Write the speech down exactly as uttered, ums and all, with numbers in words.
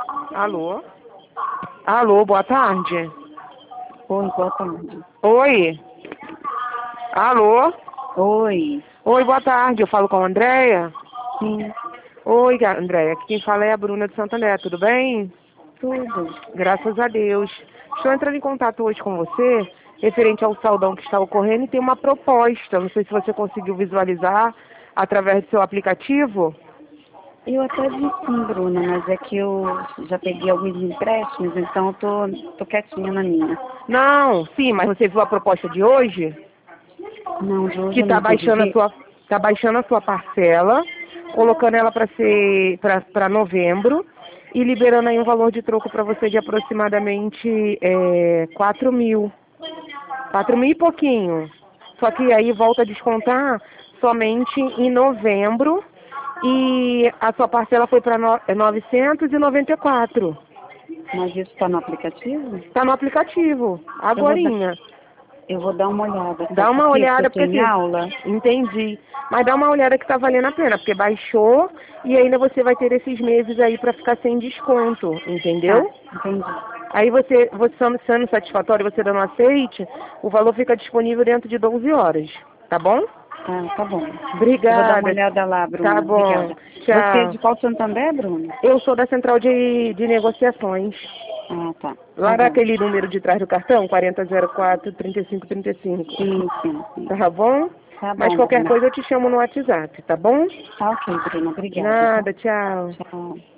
Alô? Alô, boa tarde. Oi, boa tarde. Oi? Alô? Oi. Oi, boa tarde. Eu falo com a Andréia? Sim, Oi, Ga- Andréia. Aqui quem fala é a Bruna de Santander. Tudo bem? tudo. Graças a Deus. Estou entrando em contato hoje com você, referente ao saldão que está ocorrendo, e tem uma proposta. Não sei se você conseguiu visualizar através do seu aplicativo. Eu até vi sim, Bruna, mas é que eu já peguei alguns empréstimos, então eu tô, tô quietinha na minha. Não, sim, mas você viu a proposta de hoje? Não, de hoje Que eu está não pude baixando a ver. sua, tá baixando a sua parcela, colocando ela para ser para novembro e liberando aí um valor de troco para você de aproximadamente é, quatro mil. Quatro mil e pouquinho. Só que aí volta a descontar somente em novembro e a sua parcela foi para no, é novecentos e noventa e quatro. Mas isso tá no aplicativo? Está no aplicativo, Eu vou dar, agorinha. eu vou dar uma olhada, Dá sabe por uma quê? Porque olhada, eu tô porque em assim, aula. entendi. Mas dá uma olhada que tá valendo a pena, porque baixou e ainda você vai ter esses meses aí pra ficar sem desconto, Tá, entendeu? entendi. Aí você, você sendo sendo satisfatório, você dando aceite, o valor fica disponível dentro de doze horas, tá bom? Tá, tá bom. Eu vou dar uma Obrigada. olhada lá, Tá Bruna. bom. Obrigada. Você é Tchau. de qual Santander, Bruna? Eu sou da central de, de negociações. Ah, tá. Tá Lá bom. naquele número de trás do cartão, quarenta zero quatro, trinta e cinco trinta e cinco. Sim, sim, sim. Tá bom? Tá Mas bom, qualquer Bruna. coisa eu te chamo no WhatsApp, tá bom? Tá ok, Bruna. Obrigada, tá? Nada, tchau. Tchau.